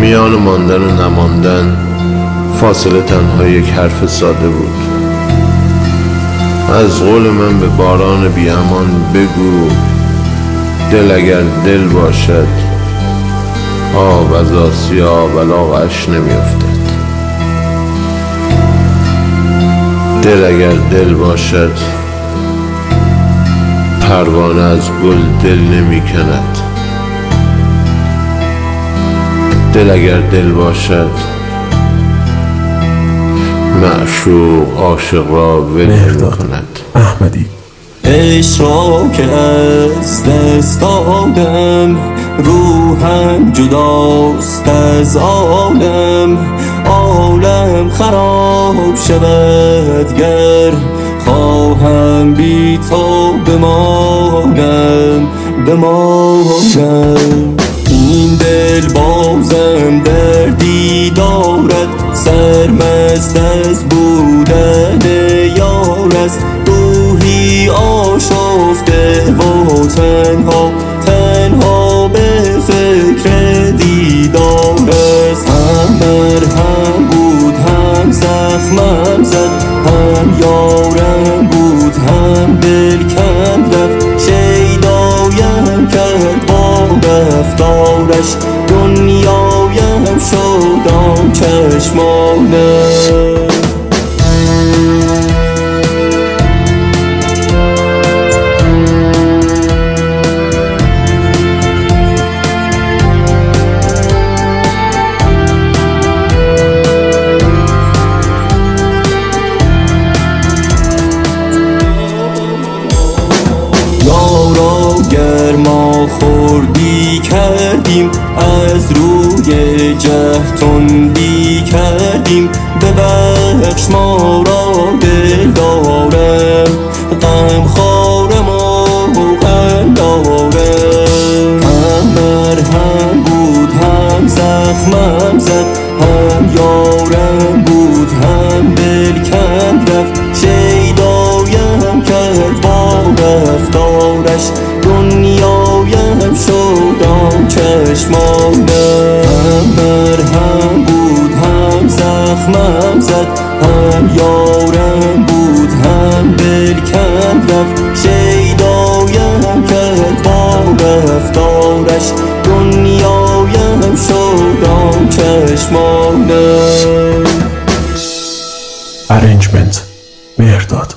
میان ماندن و نماندن فاصله تنها یک حرف ساده بود. از قول من به باران بی امان بگو دل اگر دل باشد آب از آسیا بلاغش نمیافتد. دل اگر دل باشد پروانه از گل دل نمی کند. دل اگر دل باشد معشوق عاشق را ول نمی کند. احمدی. عشق را که از دست دادم، روحم جداست از عالم. عالم خراب شود گر خواهم بی تو بمانم. این دل بازم دردی دارد، سرمست از بودن یار است. روحی آشفته و تنها به فکر دیدار است. هم مرهم بود هم زخمم زد، هم یارم بود هم دل کند رفت. شیدایم کرد با رفتارش، دنیایم شد آن چشمانش. ما خوردی کردیم، از روی جهل تندی کردیم. ببخش ما را دل دارم، غم خوارم و قندارم. هم مرهم بود هم زخمم زد، هم یارم بود هم دل کند رفت. شیدایم کرد با رفتارش، دنیایم شد آن چشمانش. هم مرهم بود هم زخمم زد، هم یارم بود هم دل کند رفت. شیدایم کرد با رفتارش، دنیایم شد آن چشمانش. ارنجمنت مهرداد.